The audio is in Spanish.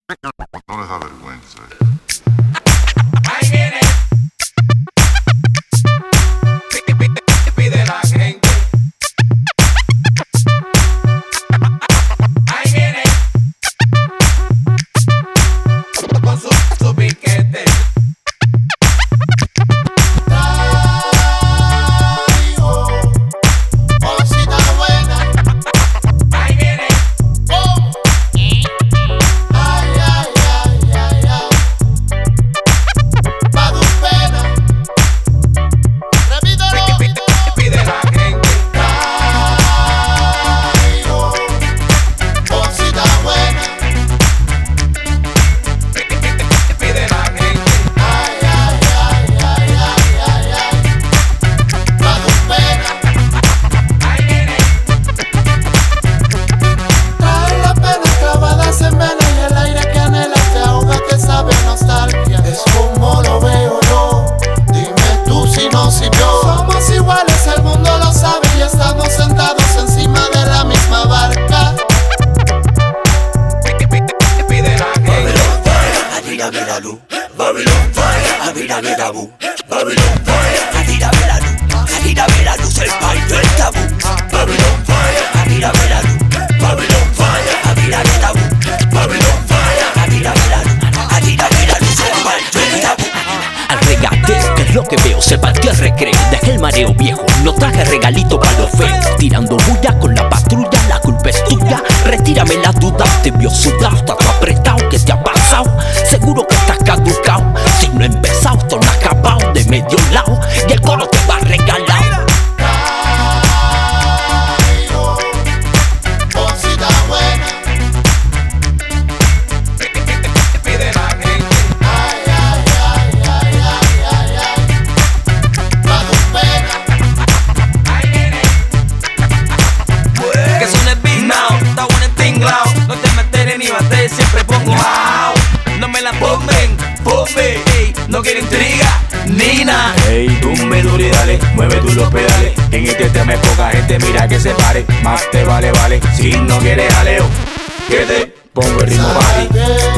No les da vergüenza. Ahí viene. Pide la gente. Ahí viene. Con su piquete. Somos iguales, el mundo lo sabe y estamos sentados encima de la misma barca. Pide la gente. Adírame la luz, Babylon Fire, adírame la luz, Babylon Fire, adírame la luz, adírame la luz, el baile del tabú, Babylon Fire, adírame la luz, Babylon Fire, adírame la luz, Babylon Fire, adírame la luz, adírame la luz, el baile del tabú. Al regateo, que es lo que veo, se partió el recreo. Dejé el mareo viejo, no traje regalito para los feos. Tirando bulla con la patrulla, la culpa es tuya. Retírame la duda, te vio sudado, está todo apretado, ¿qué te ha pasado? Seguro que estás caducado. Si no he empezado, esto no ha acabado de medio lado. Y el coro te va a regalar. No te meteré ni bater, siempre pongo out. No me la pongan, pombe, ey, no quiero intriga, Nina. Ey, tú me duro y dale, mueve tú los pedales. En este tema es poca gente, mira que se pare. Más te vale, vale, si no quieres jaleo, que te pongo el ritmo party.